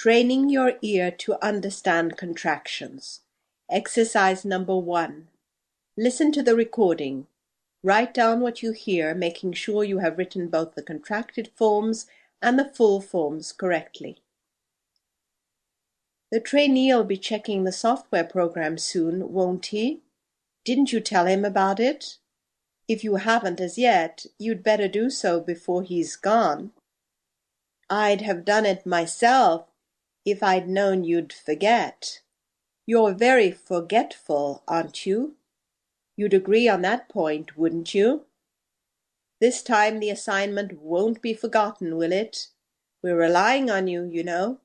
Training your ear to understand contractions. Exercise number 1. Listen to the recording. Write down what you hear, making sure you have written both the contracted forms and the full forms correctly. The trainee'll be checking the software program soon, won't he? Didn't you tell him about it? If you haven't as yet, you'd better do so before he's gone. I'd have done it myself if I'd known you'd forget. You're very forgetful, aren't you? You'd agree on that point, wouldn't you? This time the assignment won't be forgotten, will it? We're relying on you, you know.